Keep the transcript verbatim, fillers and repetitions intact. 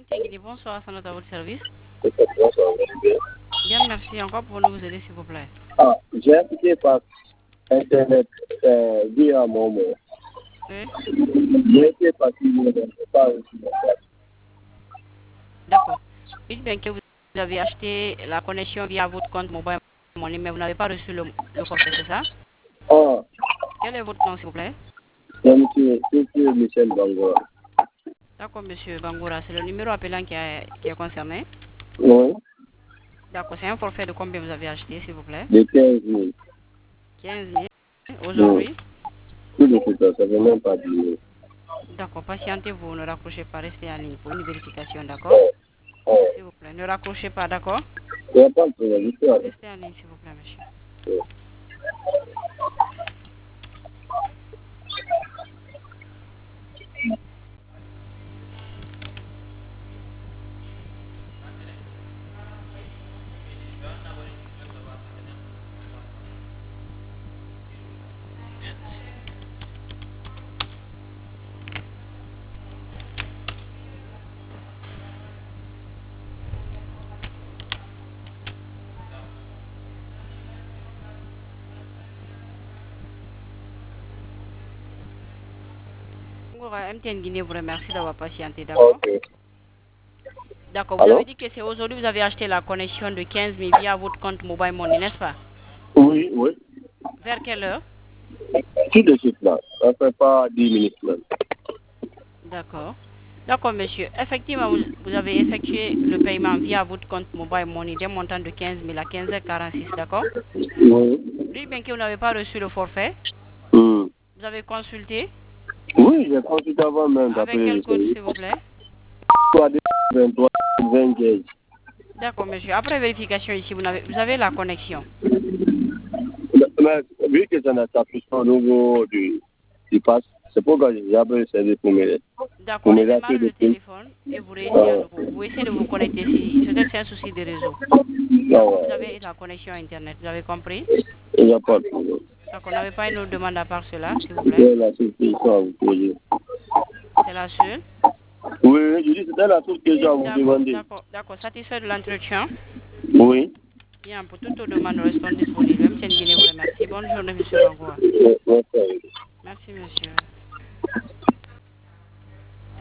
M T Guinée, bonsoir, c'est notre à votre service. Bonsoir, bien. Bien, merci encore pour nous aider, s'il vous plaît. Ah, j'ai appliqué par Internet euh, via mon mot. Oui, J'ai été parti, je n'ai pas reçu mon message. d'accord. Dites bien que vous avez acheté la connexion via votre compte mobile money, mais vous n'avez pas reçu le, le forfait, c'est ça? Ah, Quel est votre nom, s'il vous plaît? c'est monsieur, monsieur Michel Bangor. D'accord, monsieur Bangoura, c'est le numéro appelant qui, est- qui est concerné. Oui, D'accord, c'est un forfait de combien vous avez acheté, s'il vous plaît? de quinze mille. quinze mille. Non, Aujourd'hui? tout de suite, ça ne fait même pas dix mille. D'accord, patientez-vous, ne raccrochez pas, restez en ligne pour une vérification, d'accord? Oh, oh, S'il vous plaît, ne raccrochez pas, d'accord? il n'y a pas de problème, je suis avec Restez en ligne, s'il vous plaît, monsieur. vous. Bangoura, M T N Guinée vous remercie d'avoir patienté, d'accord? Ok. D'accord, vous avez Alors? dit que c'est aujourd'hui vous avez acheté la connexion de quinze mille via votre compte mobile money, n'est-ce pas? Oui, oui. Vers quelle heure? Tout de suite, là. Ça ne fait pas dix minutes même. D'accord. D'accord, monsieur. Effectivement, vous, vous avez effectué le paiement via votre compte mobile money d'un montant de quinze mille à quinze heures quarante-six, d'accord? Oui. Dites bien que vous n'avez pas reçu le forfait. Hmm. Vous avez consulté. Oui, j'ai consulté avant même Avec d'appeler quel le code, service. s'il vous plaît? Soit vingt-trois, vingt gauge. D'accord, monsieur. Après vérification ici, vous avez, vous avez la connexion. Mais vu que ça ne s'applique pas au niveau du, du pass, c'est pourquoi j'ai appelé le service pour me, pour D'accord, on me démarre rappeler de le tout. téléphone et vous réessayez à Ah, nouveau. Vous essayez de vous connecter si peut-être c'est un souci de réseau. ah D'accord, vous ouais, avez la connexion à Internet, vous avez compris? il n'y a pas de problème. D'accord, n'avez pas une autre demande à part cela, s'il vous plaît? C'est la seule question à vous poser. C'est la seule. Oui, je dis c'était la seule question à vous D'accord, demander. d'accord, d'accord. Satisfait de l'entretien? Oui. Bien, pour toutes vos demandes, nous restons disponibles. M T N Guinée vous remercie. Bonne journée, monsieur Bangoua. Oui, oui, oui. Merci, monsieur.